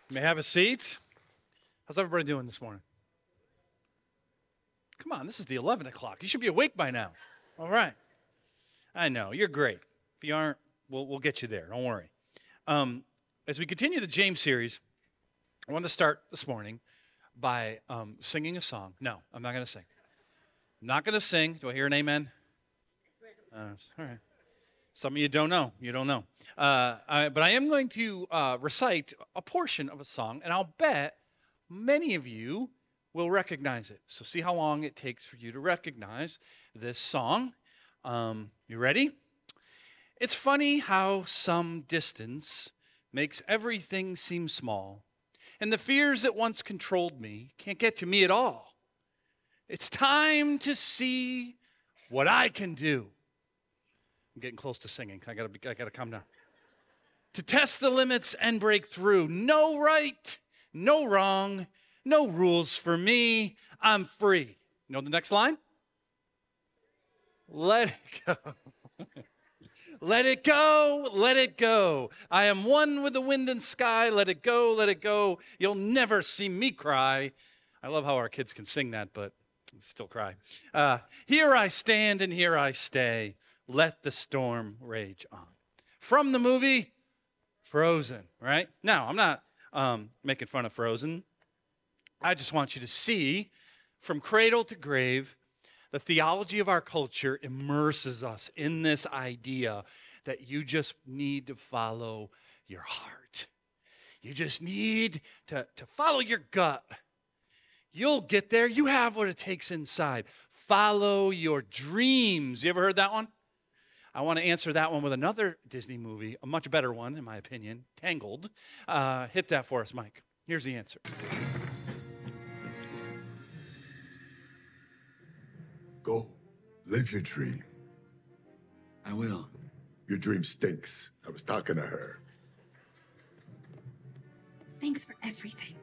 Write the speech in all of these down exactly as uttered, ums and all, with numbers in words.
You may have a seat. How's everybody doing this morning? Come on, this is the eleven o'clock. You should be awake by now. All right. I know, you're great. If you aren't, we'll, we'll get you there. Don't worry. Um, as we continue the James series, I want to start this morning by um, singing a song. No, I'm not going to sing. I'm not going to sing. Do I hear an amen? Uh, all right. Some of you don't know. You don't know. Uh, I, but I am going to uh, recite a portion of a song, and I'll bet many of you will recognize it. So see how long it takes for you to recognize this song. Um, you ready? It's funny how some distance makes everything seem small, and the fears that once controlled me can't get to me at all. It's time to see what I can do. I'm getting close to singing. I gotta, be, I gotta calm down. To test the limits and break through. No right, no wrong, no rules for me. I'm free. You know the next line? Let it go. Let it go, let it go. I am one with the wind and sky. Let it go, let it go. You'll never see me cry. I love how our kids can sing that, but still cry. Uh, here I stand and here I stay. Let the storm rage on. From the movie Frozen, right? Now, I'm not um, making fun of Frozen. I just want you to see from cradle to grave, the theology of our culture immerses us in this idea that you just need to follow your heart. You just need to, to follow your gut. You'll get there. You have what it takes inside. Follow your dreams. You ever heard that one? I want to answer that one with another Disney movie, a much better one, in my opinion, Tangled. Uh, hit that for us, Mike. Here's the answer. Go. Live your dream. I will. Your dream stinks. I was talking to her. Thanks for everything.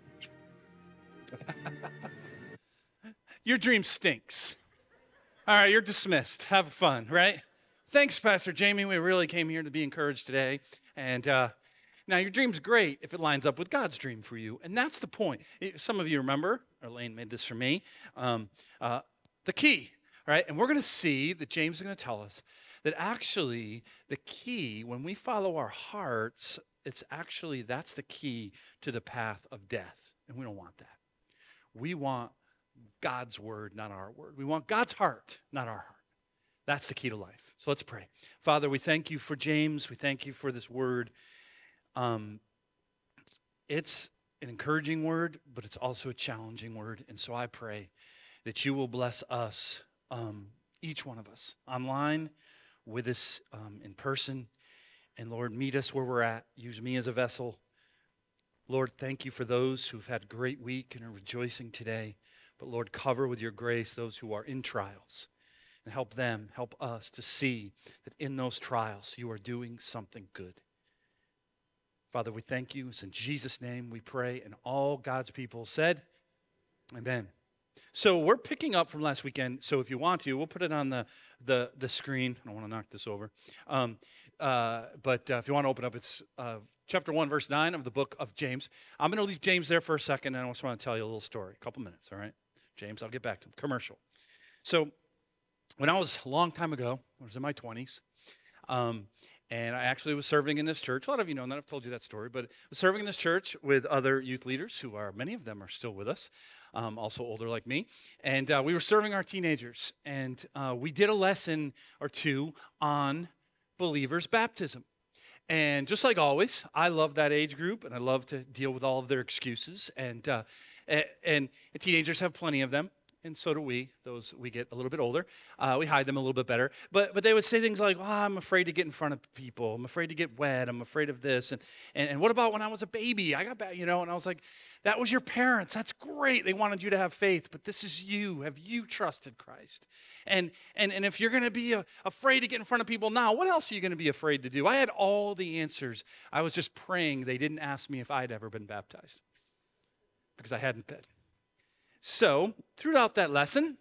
Your dream stinks. All right, you're dismissed. Have fun, right? Thanks, Pastor Jamie. We really came here to be encouraged today. And uh, now your dream's great if it lines up with God's dream for you. And that's the point. Some of you remember, Elaine made this for me, um, uh, the key, right? And we're going to see that James is going to tell us that actually the key, when we follow our hearts, it's actually, that's the key to the path of death. And we don't want that. We want God's word, not our word. We want God's heart, not our heart. That's the key to life. So let's pray. Father, we thank you for James. We thank you for this word. Um, it's an encouraging word, but it's also a challenging word. And so I pray that you will bless us, um, each one of us, online, with us um, in person. And Lord, meet us where we're at. Use me as a vessel. Lord, thank you for those who've had a great week and are rejoicing today. But Lord, cover with your grace those who are in trials. And help them, help us to see that in those trials you are doing something good. Father, we thank you. It's in Jesus' name we pray. And all God's people said, amen. So we're picking up from last weekend. So if you want to, we'll put it on the, the, the screen. I don't want to knock this over. Um, uh, but uh, if you want to open up, it's uh, chapter one, verse nine of the book of James. I'm going to leave James there for a second, and I just want to tell you a little story, a couple minutes, all right? James, I'll get back to him. Commercial. So when I was a long time ago, I was in my twenties, um, and I actually was serving in this church. A lot of you know that. I've told you that story, but I was serving in this church with other youth leaders who are, many of them are still with us, um, also older like me. And uh, we were serving our teenagers, and uh, we did a lesson or two on believers' baptism. And just like always, I love that age group, and I love to deal with all of their excuses. And, uh, and, and teenagers have plenty of them. And so do we, those we get a little bit older. Uh, we hide them a little bit better. But but they would say things like, oh, I'm afraid to get in front of people. I'm afraid to get wet. I'm afraid of this. And, and, and what about when I was a baby? I got back, you know, and I was like, that was your parents. That's great. They wanted you to have faith. But this is you. Have you trusted Christ? And and, and if you're going to be a, afraid to get in front of people now, what else are you going to be afraid to do? I had all the answers. I was just praying they didn't ask me if I'd ever been baptized because I hadn't been. So, throughout that lesson,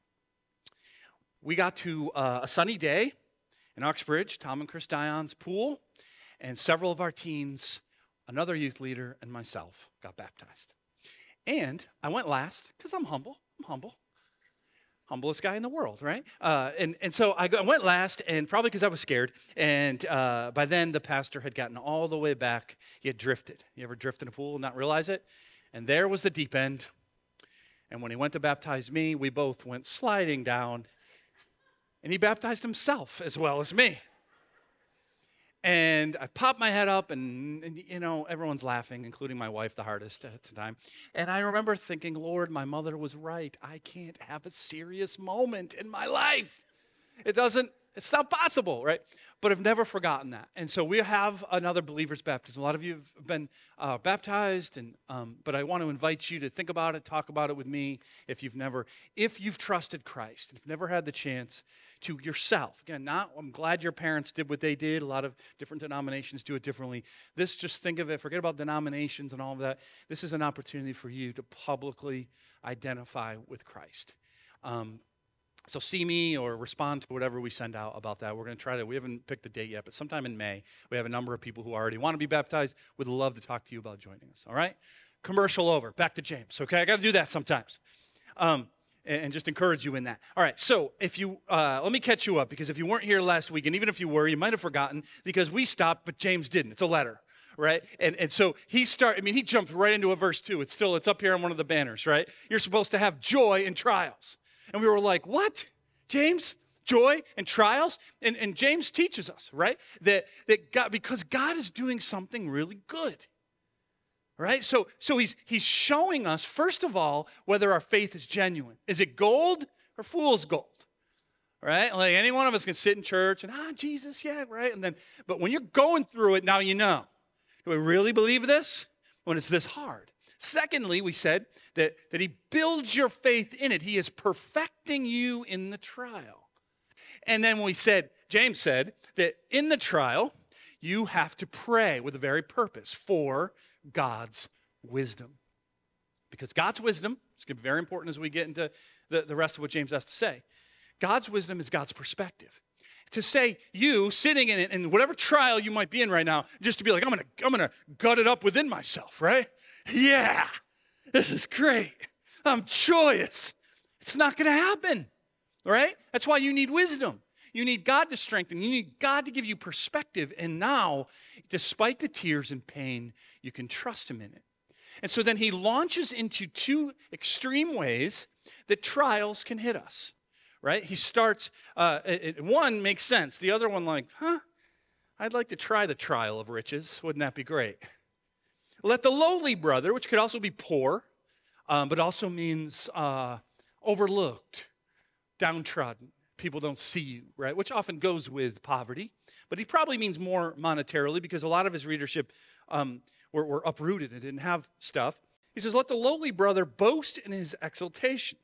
we got to uh, a sunny day in Uxbridge, Tom and Chris Dion's pool, and several of our teens another youth leader, and myself got baptized. And I went last because I'm humble. I'm humble. Humblest guy in the world, right? Uh, and, and so I, go, I went last, and probably because I was scared. And uh, by then, the pastor had gotten all the way back. He had drifted. You ever drift in a pool and not realize it? And there was the deep end. And when he went to baptize me, we both went sliding down. And he baptized himself as well as me. And I popped my head up, and, and, you know, everyone's laughing, including my wife, the hardest at the time. And I remember thinking, Lord, my mother was right. I can't have a serious moment in my life. It doesn't, it's not possible, right? But I've never forgotten that. And so we have another believer's baptism. A lot of you have been uh, baptized, and um, but I want to invite you to think about it, talk about it with me if you've never, if you've trusted Christ, if you've never had the chance to yourself. Again, not, I'm glad your parents did what they did. A lot of different denominations do it differently. This, just think of it, forget about denominations and all of that. This is an opportunity for you to publicly identify with Christ. Um, So see me or respond to whatever we send out about that. We're going to try to, we haven't picked the date yet, but sometime in May, we have a number of people who already want to be baptized. Would love to talk to you about joining us, all right? Commercial over. Back to James, okay? I got to do that sometimes. Um, and, and just encourage you in that. All right, so if you, uh, let me catch you up, because if you weren't here last week, and even if you were, you might have forgotten, because we stopped, but James didn't. It's a letter. Right? And and so he start, I mean, he jumped right into a verse two. It's still, it's up here on one of the banners, right? You're supposed to have joy in trials. And we were like, what? James? Joy and trials? And, and James teaches us, right? That that God, because God is doing something really good. Right? So so he's he's showing us, first of all, whether our faith is genuine. Is it gold or fool's gold? Right? Like any one of us can sit in church and, ah, Jesus, yeah, right? And then, but when you're going through it, now you know. Do I really believe this when it's this hard? Secondly, we said that, that he builds your faith in it. He is perfecting you in the trial. And then we said, James said, that in the trial, you have to pray with a very purpose for God's wisdom. Because God's wisdom, it's going to be very important as we get into the, the rest of what James has to say. God's wisdom is God's perspective. To say you sitting in it, in whatever trial you might be in right now, just to be like, I'm gonna, I'm gonna gut it up within myself, right? Yeah, this is great. I'm joyous. It's not gonna happen, right? That's why you need wisdom. You need God to strengthen. You need God to give you perspective. And now, despite the tears and pain, you can trust him in it. And so then he launches into two extreme ways that trials can hit us. Right? He starts, uh, it, one makes sense. The other one like, huh? I'd like to try the trial of riches. Wouldn't that be great? Let the lowly brother, which could also be poor, um, but also means uh, overlooked, downtrodden. People don't see you, right? Which often goes with poverty. But he probably means more monetarily because a lot of his readership um, were, were uprooted and didn't have stuff. He says, let the lowly brother boast in his exaltation,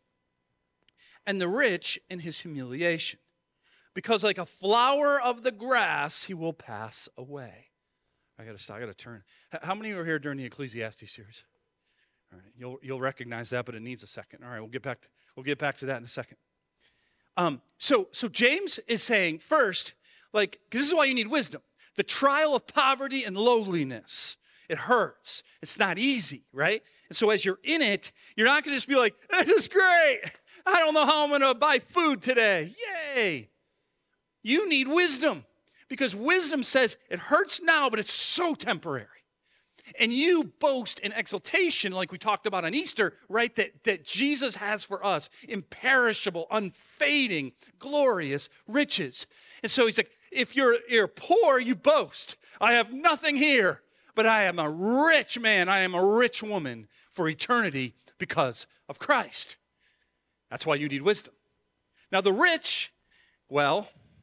and the rich in his humiliation. Because like a flower of the grass, he will pass away. I gotta stop, I gotta turn. How many were here during the Ecclesiastes series? All right, you'll you'll recognize that, but it needs a second. All right, we'll get back to we'll get back to that in a second. Um, so so James is saying first, like, because this is why you need wisdom. The trial of poverty and lowliness. It hurts. It's not easy, right? And so as you're in it, you're not gonna just be like, this is great. I don't know how I'm going to buy food today. Yay. You need wisdom because wisdom says it hurts now, but it's so temporary. And you boast in exaltation, like we talked about on Easter, right, that, that Jesus has for us imperishable, unfading, glorious riches. And so he's like, if you're, you're poor, you boast. I have nothing here, but I am a rich man. I am a rich woman for eternity because of Christ. That's why you need wisdom. Now, the rich, well,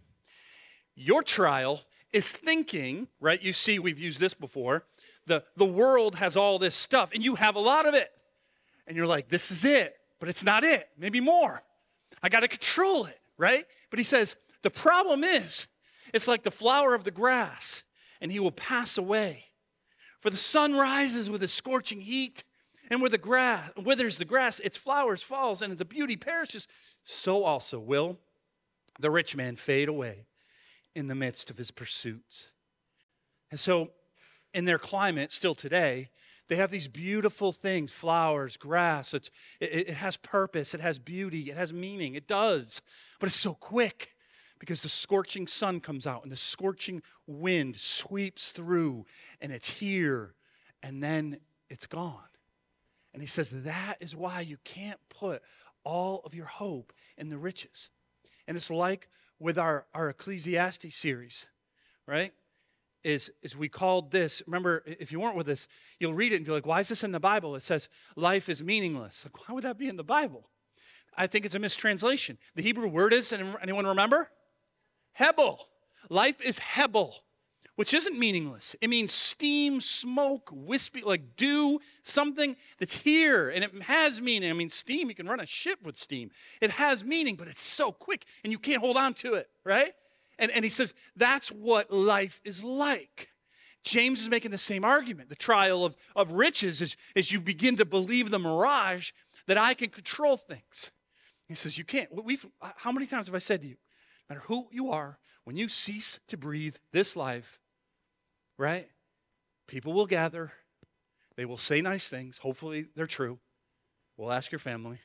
your trial is thinking, right? You see, we've used this before. The, the world has all this stuff, and you have a lot of it. And you're like, this is it, but it's not it. Maybe more. I got to control it, right? But he says, the problem is, it's like the flower of the grass, and he will pass away. For the sun rises with a scorching heat, and where the grass withers the grass, its flowers falls, and the beauty perishes. So also will the rich man fade away in the midst of his pursuits. And so in their climate still today, they have these beautiful things, flowers, grass. It's, it, it has purpose, it has beauty, it has meaning. It does, but it's so quick because the scorching sun comes out and the scorching wind sweeps through and it's here and then it's gone. And he says that is why you can't put all of your hope in the riches. And it's like with our, our Ecclesiastes series, right? Is, is we called this, remember, if you weren't with us, you'll read it and be like, why is this in the Bible? It says, life is meaningless. Like, why would that be in the Bible? I think it's a mistranslation. The Hebrew word is, anyone remember? Hebel. Life is Hebel, which isn't meaningless. It means steam, smoke, wispy, like dew, something that's here, and it has meaning. I mean, steam, you can run a ship with steam. It has meaning, but it's so quick, and you can't hold on to it, right? And, and he says, that's what life is like. James is making the same argument. The trial of, of riches is, is you begin to believe the mirage that I can control things. He says, you can't. We've, how many times have I said to you, no matter who you are, when you cease to breathe this life, right, people will gather. They will say nice things. Hopefully they're true. We'll ask your family.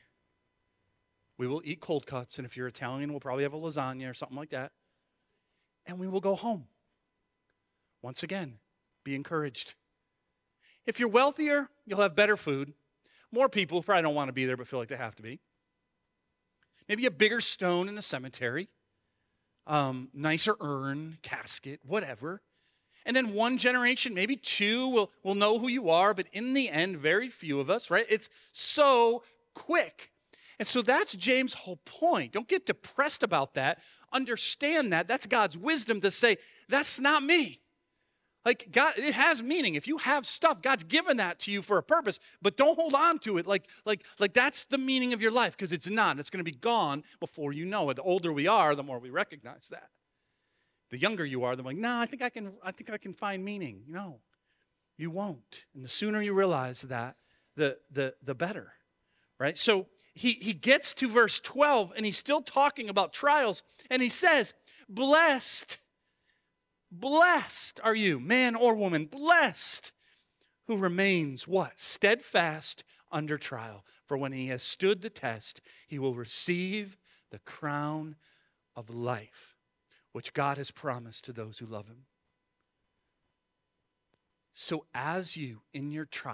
We will eat cold cuts, and if you're Italian, we'll probably have a lasagna or something like that. And we will go home. Once again, be encouraged. If you're wealthier, you'll have better food. More people probably don't want to be there but feel like they have to be. Maybe a bigger stone in the cemetery. Um, nicer urn, casket, whatever. And then one generation, maybe two, will, will know who you are. But in the end, very few of us, right? It's so quick. And so that's James' whole point. Don't get depressed about that. Understand that. That's God's wisdom to say, that's not me. Like, God, it has meaning. If you have stuff, God's given that to you for a purpose, but don't hold on to it like, like, like that's the meaning of your life, because it's not. It's going to be gone before you know it. The older we are, the more we recognize that. The younger you are, the more like, no, I think I can, I think I can find meaning. No, you won't. And the sooner you realize that, the the the better, right? So he he gets to verse twelve, and he's still talking about trials, and he says, blessed, blessed are you, man or woman, blessed, who remains what? Steadfast under trial. For when he has stood the test, he will receive the crown of life, which God has promised to those who love him. So as you, in your trial,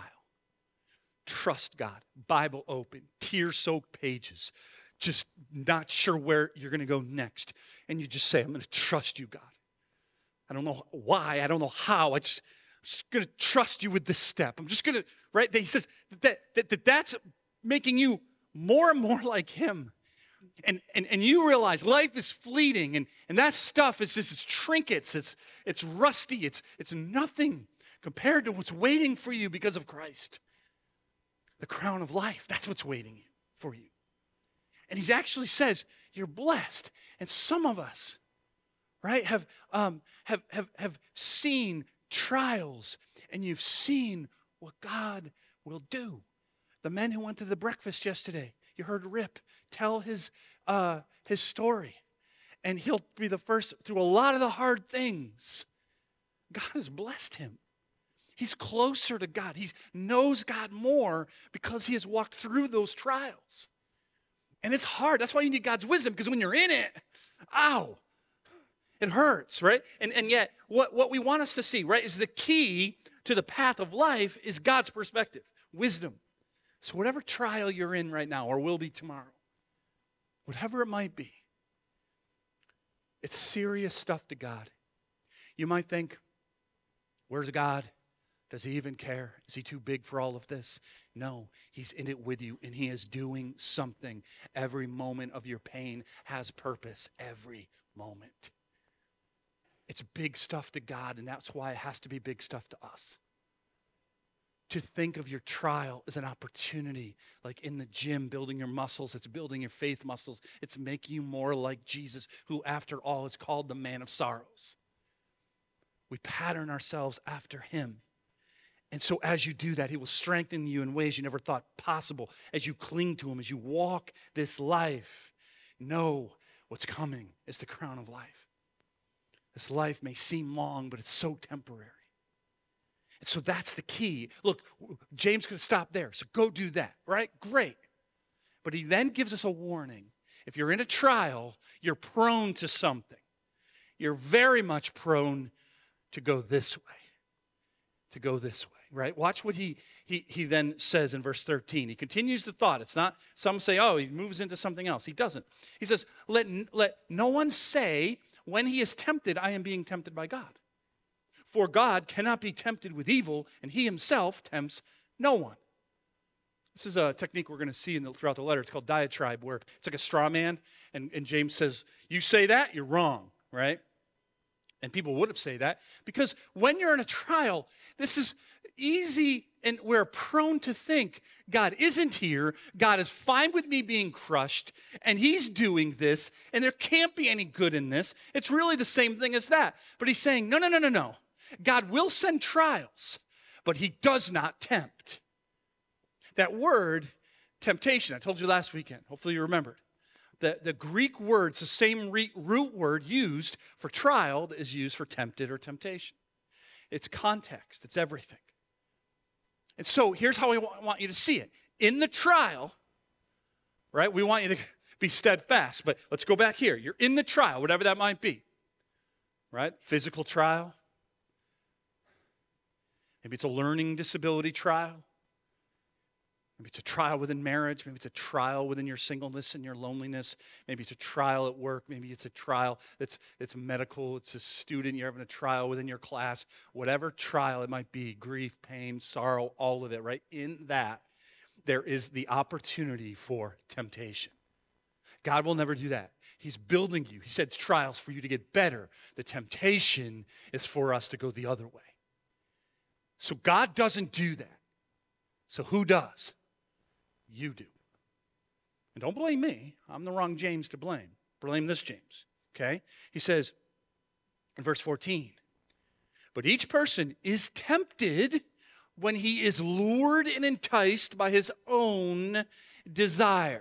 trust God, Bible open, tear-soaked pages, just not sure where you're going to go next, and you just say, I'm going to trust you, God. I don't know why, I don't know how, I just, I'm just going to trust you with this step. I'm just going to, right? He says that, that, that that's making you more and more like him. And, and and you realize life is fleeting, and, and that stuff is just it's trinkets, it's it's rusty, it's it's nothing compared to what's waiting for you because of Christ. The crown of life, that's what's waiting for you. And he actually says, you're blessed. And some of us, right, have um have have have seen trials, and you've seen what God will do. The men who went to the breakfast yesterday, you heard Rip tell his uh, his story. And he'll be the first through a lot of the hard things. God has blessed him. He's closer to God. He knows God more because he has walked through those trials. And it's hard. That's why you need God's wisdom, because when you're in it, ow, it hurts, right? And, and yet, what, what we want us to see, right, is the key to the path of life is God's perspective, wisdom. So whatever trial you're in right now or will be tomorrow, whatever it might be, it's serious stuff to God. You might think, where's God? Does he even care? Is he too big for all of this? No, he's in it with you, and he is doing something. Every moment of your pain has purpose, every moment. It's big stuff to God, and that's why it has to be big stuff to us. To think of your trial as an opportunity, like in the gym, building your muscles. It's building your faith muscles. It's making you more like Jesus, who after all is called the man of sorrows. We pattern ourselves after him. And so as you do that, he will strengthen you in ways you never thought possible. As you cling to him, as you walk this life, know what's coming is the crown of life. This life may seem long, but it's so temporary. And so that's the key. Look, James could have stopped there. So go do that, right? Great. But he then gives us a warning. If you're in a trial, you're prone to something. You're very much prone to go this way. To go this way, right? Watch what he, he, he then says in verse thirteen. He continues the thought. It's not, some say, oh, he moves into something else. He doesn't. He says, let, let no one say when he is tempted, I am being tempted by God. For God cannot be tempted with evil, and he himself tempts no one. This is a technique we're going to see in the, throughout the letter. It's called diatribe, where it's like a straw man, and, and James says, you say that, you're wrong, right? And people would have said that, because when you're in a trial, this is easy, and we're prone to think God isn't here, God is fine with me being crushed, and he's doing this, and there can't be any good in this. It's really the same thing as that. But he's saying, no, no, no, no, no. God will send trials, but he does not tempt. That word, temptation, I told you last weekend. Hopefully you remembered. The, the Greek word, it's the same re, root word used for trial that is used for tempted or temptation. It's context. It's everything. And so here's how we want you to see it. In the trial, right, we want you to be steadfast. But let's go back here. You're in the trial, whatever that might be. Right? Physical trial. Maybe it's a learning disability trial. Maybe it's a trial within marriage. Maybe it's a trial within your singleness and your loneliness. Maybe it's a trial at work. Maybe it's a trial that's, that's medical. It's a student. You're having a trial within your class. Whatever trial it might be, grief, pain, sorrow, all of it, right? In that, there is the opportunity for temptation. God will never do that. He's building you. He said trials for you to get better. The temptation is for us to go the other way. So God doesn't do that. So who does? You do. And don't blame me. I'm the wrong James to blame. Blame this James. Okay? He says in verse fourteen, but each person is tempted when he is lured and enticed by his own desire.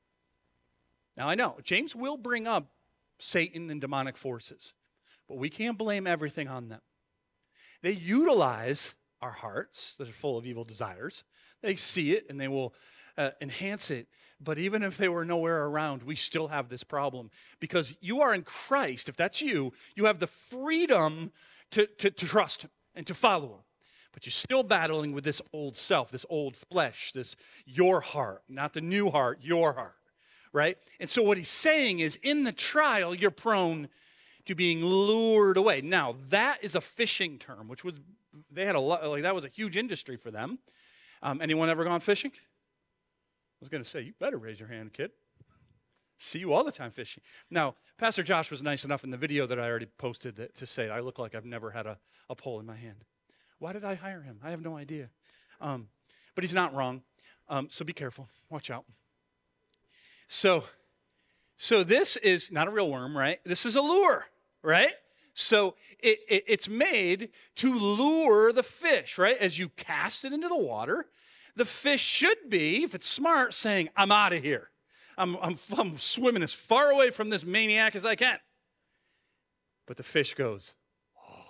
Now I know, James will bring up Satan and demonic forces, but we can't blame everything on them. They utilize our hearts that are full of evil desires. They see it and they will uh, enhance it. But even if they were nowhere around, we still have this problem. Because you are in Christ, if that's you, you have the freedom to, to, to trust him and to follow him. But you're still battling with this old self, this old flesh, this your heart, not the new heart, your heart, right? And so what he's saying is in the trial, you're prone to being lured away. Now, that is a fishing term, which was, they had a lot, like that was a huge industry for them. Um, anyone ever gone fishing? I was going to say, you better raise your hand, kid. See you all the time fishing. Now, Pastor Josh was nice enough in the video that I already posted that, to say, I look like I've never had a, a pole in my hand. Why did I hire him? I have no idea. Um, but he's not wrong. Um, so be careful. Watch out. So, so this is not a real worm, right? This is a lure, right? So it, it, it's made to lure the fish, right? As you cast it into the water, the fish should be, if it's smart, saying, I'm out of here. I'm, I'm, I'm swimming as far away from this maniac as I can. But the fish goes, oh,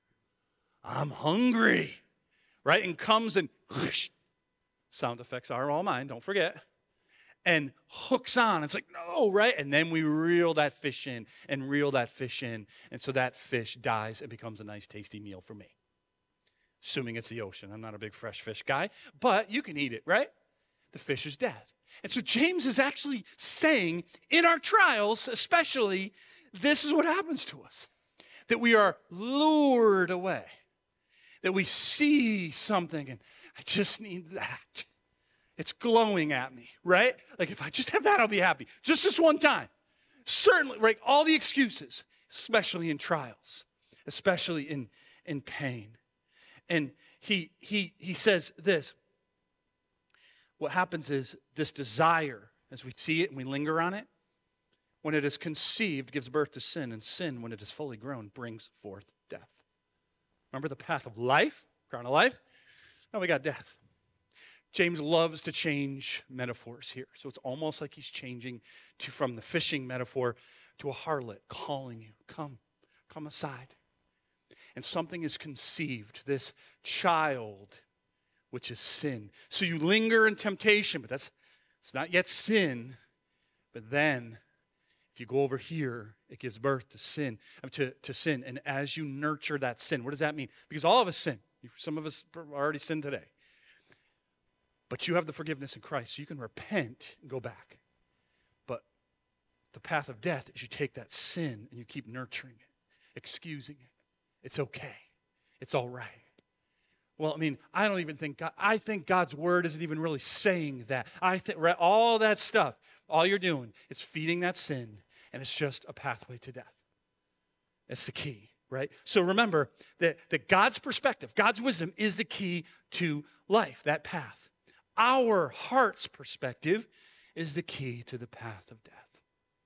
I'm hungry, right? And comes and whoosh, sound effects are all mine, don't forget. And hooks on. It's like, no, right? And then we reel that fish in and reel that fish in. And so that fish dies and becomes a nice, tasty meal for me. Assuming it's the ocean. I'm not a big fresh fish guy, but you can eat it, right? The fish is dead. And so James is actually saying, in our trials especially, this is what happens to us. That we are lured away. That we see something and I just need that. It's glowing at me, right? Like if I just have that, I'll be happy. Just this one time. Certainly, right? All the excuses, especially in trials, especially in, in pain. And he, he, he says this. What happens is this desire, as we see it and we linger on it, when it is conceived, gives birth to sin. And sin, when it is fully grown, brings forth death. Remember the path of life, crown of life? Now we got death. James loves to change metaphors here. So it's almost like he's changing to from the fishing metaphor to a harlot calling you, come, come aside. and something is conceived, this child, which is sin. So you linger in temptation, but that's it's not yet sin. But then, if you go over here, it gives birth to sin, to, to sin. And as you nurture that sin, what does that mean? Because all of us sin. Some of us already sinned today. But you have the forgiveness in Christ, so you can repent and go back. But the path of death is you take that sin and you keep nurturing it, excusing it. It's okay. It's all right. Well, I mean, I don't even think, God, I think God's word isn't even really saying that. I think all that stuff, all you're doing is feeding that sin, and it's just a pathway to death. That's the key, right? So remember that, that God's perspective, God's wisdom is the key to life, that path. Our heart's perspective is the key to the path of death.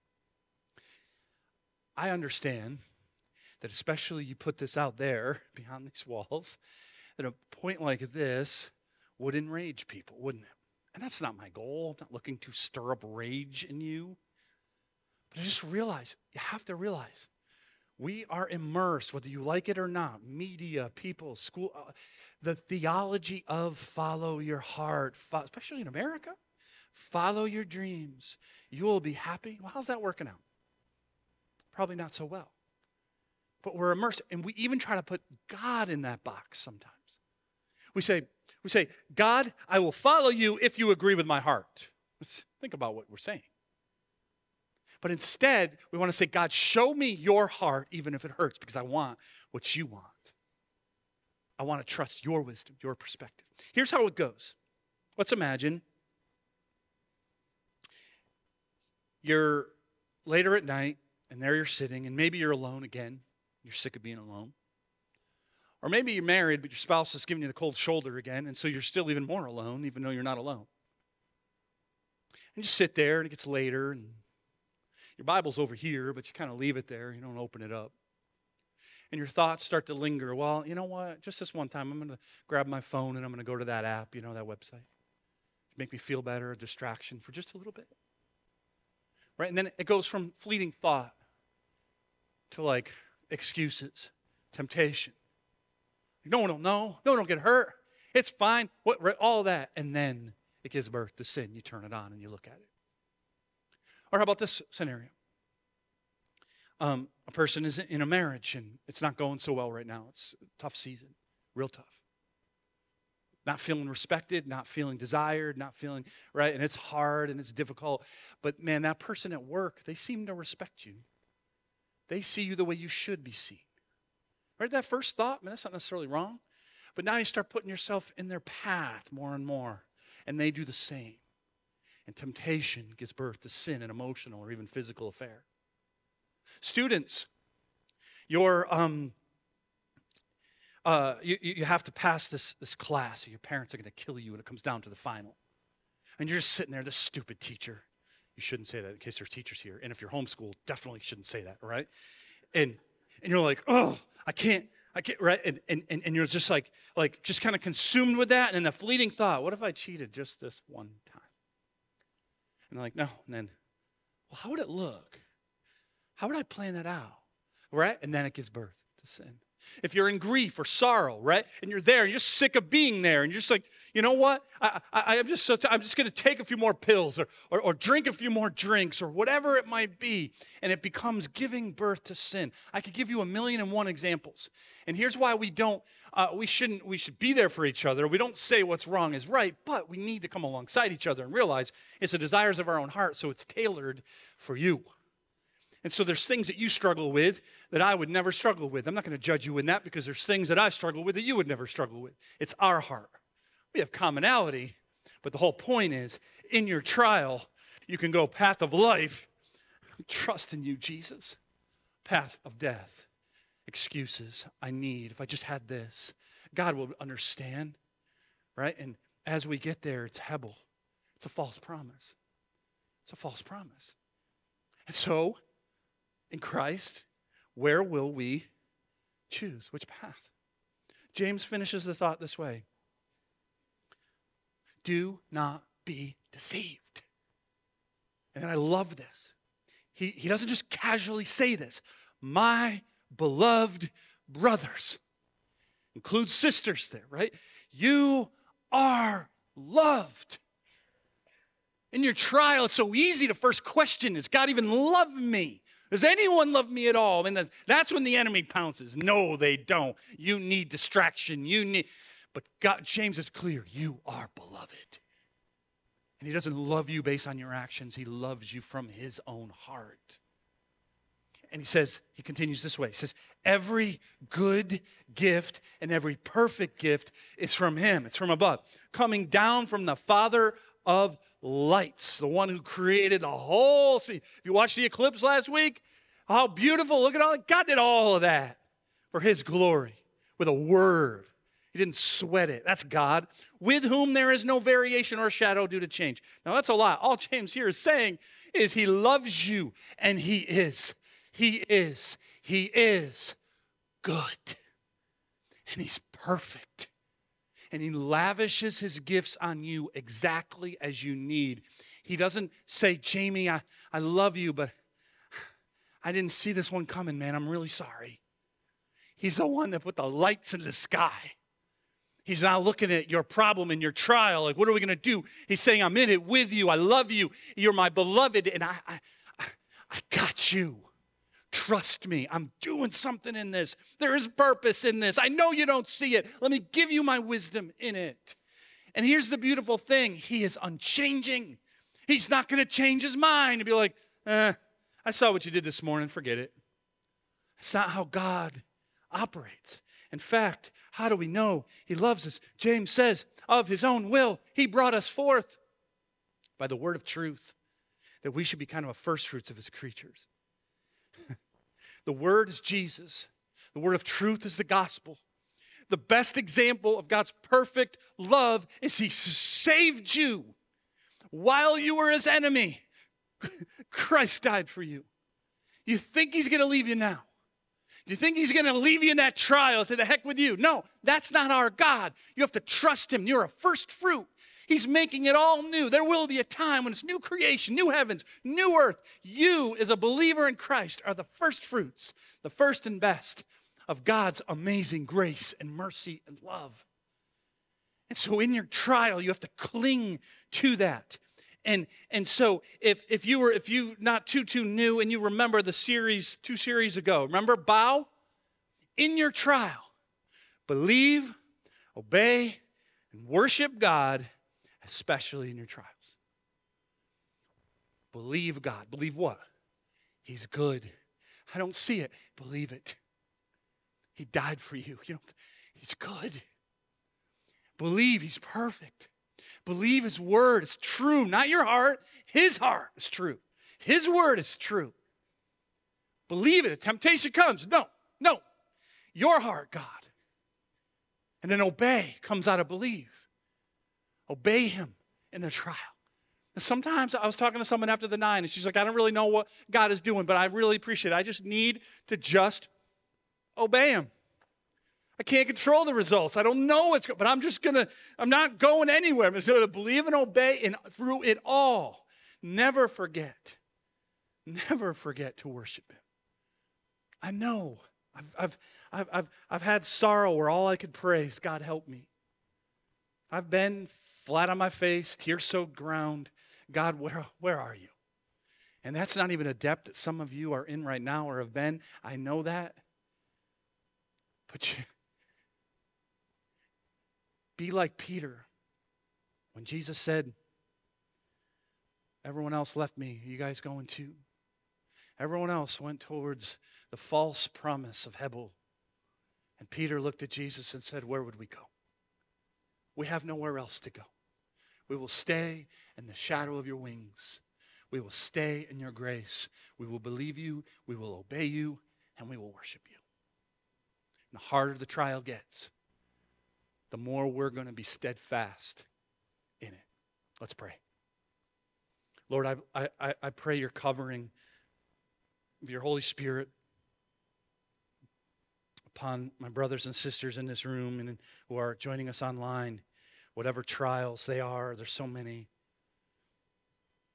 I understand that especially you put this out there beyond these walls, that a point like this would enrage people, wouldn't it? And that's not my goal. I'm not looking to stir up rage in you. But I just realize, you have to realize, we are immersed, whether you like it or not, media, people, school, uh, the theology of follow your heart, fo- especially in America, follow your dreams. You will be happy. Well, how's that working out? Probably not so well. But we're immersed, and we even try to put God in that box sometimes. We say, we say, God, I will follow you if you agree with my heart. Let's think about what we're saying. But instead, we want to say, God, show me your heart, even if it hurts, because I want what you want. I want to trust your wisdom, your perspective. Here's how it goes. Let's imagine you're later at night, and there you're sitting, and maybe you're alone again. You're sick of being alone. Or maybe you're married, but your spouse is giving you the cold shoulder again, and so you're still even more alone, even though you're not alone. And you sit there, and it gets later, and your Bible's over here, but you kind of leave it there. You don't open it up. And your thoughts start to linger. Well, you know what? Just this one time, I'm going to grab my phone, and I'm going to go to that app, you know, that website. Make me feel better, a distraction for just a little bit. Right? And then it goes from fleeting thought to like excuses, temptation. No one will know. No one will get hurt. It's fine. What, all that. And then it gives birth to sin. You turn it on and you look at it. Or how about this scenario? Um, a person is in a marriage and it's not going so well right now. It's a tough season, real tough. Not feeling respected, not feeling desired, not feeling, right? And it's hard and it's difficult. But man, that person at work, they seem to respect you. They see you the way you should be seen. Right? That first thought, man, that's not necessarily wrong. But now you start putting yourself in their path more and more. And they do the same. And temptation gives birth to sin, an emotional or even physical affair. Students, your um, uh, you, you have to pass this, this class, or your parents are going to kill you when it comes down to the final. And you're just sitting there, this stupid teacher. You shouldn't say that in case there's teachers here. And if you're homeschooled, definitely shouldn't say that, all right? And and you're like, oh, I can't, I can't, right? And and, and you're just like, like just kind of consumed with that. And then the fleeting thought, what if I cheated just this one time? And they're like, no. And then, well, how would it look? How would I plan that out? Right? And then it gives birth to sin. If you're in grief or sorrow, right? And you're there, and you're just sick of being there, and you're just like, you know what? I, I, I'm just so t- I'm just going to take a few more pills, or, or or drink a few more drinks, or whatever it might be, and it becomes giving birth to sin. I could give you a million and one examples, and here's why we don't, uh, we shouldn't, we should be there for each other. We don't say what's wrong is right, but we need to come alongside each other and realize it's the desires of our own heart, so it's tailored for you. And so there's things that you struggle with that I would never struggle with. I'm not going to judge you in that because there's things that I struggle with that you would never struggle with. It's our heart. We have commonality, but the whole point is, in your trial, you can go path of life, trust in you, Jesus. Path of death, excuses, I need, if I just had this. God will understand, right? And as we get there, it's Hebel. It's a false promise. It's a false promise. And so, in Christ, where will we choose? Which path? James finishes the thought this way. Do not be deceived. And I love this. He, he doesn't just casually say this. My beloved brothers, includes sisters there, right? You are loved. In your trial, it's so easy to first question, does God even love me? Does anyone love me at all? And that's when the enemy pounces. No, they don't. You need distraction. You need, but God, James is clear. You are beloved. And he doesn't love you based on your actions. He loves you from his own heart. And he says, he continues this way. He says, every good gift and every perfect gift is from him. It's from above, coming down from the Father of lights, the one who created the whole. If you watched the eclipse last week, how beautiful. Look at all, God did all of that for his glory with a word. He didn't sweat it. That's God, with whom there is no variation or shadow due to change. Now that's a lot. All James here is saying is he loves you, and he is. He is. He is good. And he's perfect. And he lavishes his gifts on you exactly as you need. He doesn't say, Jamie, I, I love you, but I didn't see this one coming, man. I'm really sorry. He's the one that put the lights in the sky. He's not looking at your problem and your trial. Like, what are we going to do? He's saying, I'm in it with you. I love you. You're my beloved, and I, I, I got you. Trust me, I'm doing something in this. There is purpose in this. I know you don't see it. Let me give you my wisdom in it. And here's the beautiful thing. He is unchanging. He's not going to change his mind and be like, eh, I saw what you did this morning. Forget it. That's not how God operates. In fact, how do we know he loves us? James says, of his own will, he brought us forth by the word of truth, that we should be kind of a first fruits of his creatures. The word is Jesus. The word of truth is the gospel. The best example of God's perfect love is he saved you while you were his enemy. Christ died for you. You think he's going to leave you now? Do you think he's going to leave you in that trial? Say, the heck with you. No, that's not our God. You have to trust him. You're a first fruit. He's making it all new. There will be a time when it's new creation, new heavens, new earth. You, as a believer in Christ, are the first fruits, the first and best of God's amazing grace and mercy and love. And so in your trial, you have to cling to that. And, and so if, if you were, if you not too, too new and you remember the series, two series ago, remember bow? In your trial, believe, obey, and worship God, especially in your trials. Believe God. Believe what? He's good. I don't see it. Believe it. He died for you. You know, he's good. Believe he's perfect. Believe his word is true. Not your heart. His heart is true. His word is true. Believe it. A temptation comes. No, no. Your heart, God. And then obey comes out of believe. Obey him in the trial. And sometimes I was talking to someone after the nine, and she's like, I don't really know what God is doing, but I really appreciate it. I just need to just obey him. I can't control the results. I don't know what's going, but I'm just going to, I'm not going anywhere. I'm just going to believe and obey and through it all. Never forget, never forget to worship him. I know I've, I've, I've, I've, I've had sorrow where all I could pray is, God, help me. I've been flat on my face, tear-soaked ground. God, where, where are you? And that's not even a depth that some of you are in right now or have been. I know that. But you, be like Peter when Jesus said, everyone else left me. You guys going too? Everyone else went towards the false promise of Hebel. And Peter looked at Jesus and said, where would we go? We have nowhere else to go. We will stay in the shadow of your wings. We will stay in your grace. We will believe you. We will obey you. And we will worship you. And the harder the trial gets, the more we're going to be steadfast in it. Let's pray. Lord, I, I, I pray your covering of your Holy Spirit upon my brothers and sisters in this room and who are joining us online, whatever trials they are. There's so many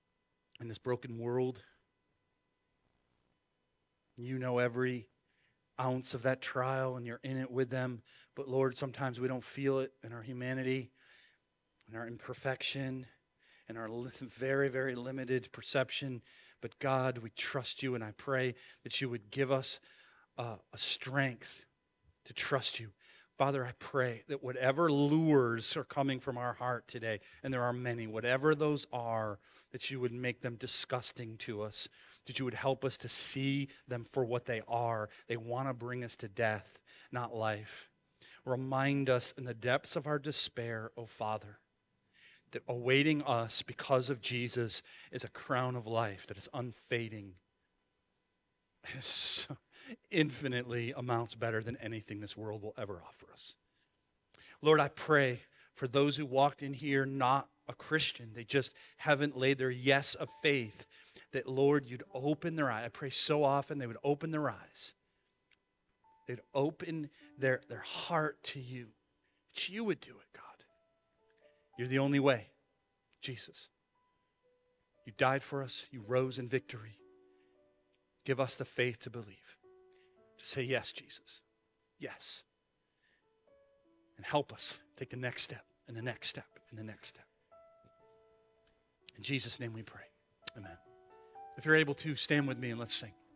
in this broken world. You know every ounce of that trial and you're in it with them. But Lord, sometimes we don't feel it in our humanity, in our imperfection, in our li- very, very limited perception. But God, we trust you, and I pray that you would give us uh, a strength to trust you. Father, I pray that whatever lures are coming from our heart today, and there are many, whatever those are, that you would make them disgusting to us, that you would help us to see them for what they are. They want to bring us to death, not life. Remind us in the depths of our despair, O Father, that awaiting us because of Jesus is a crown of life that is unfading. It is so infinitely amounts better than anything this world will ever offer us. Lord, I pray for those who walked in here not a Christian. They just haven't laid their yes of faith, that, Lord, you'd open their eyes. I pray so often they would open their eyes. They'd open their, their heart to you, that you would do it, God. You're the only way, Jesus. You died for us. You rose in victory. Give us the faith to believe, to say, yes, Jesus, yes. And help us take the next step and the next step and the next step. In Jesus' name we pray. Amen. If you're able to, stand with me and let's sing.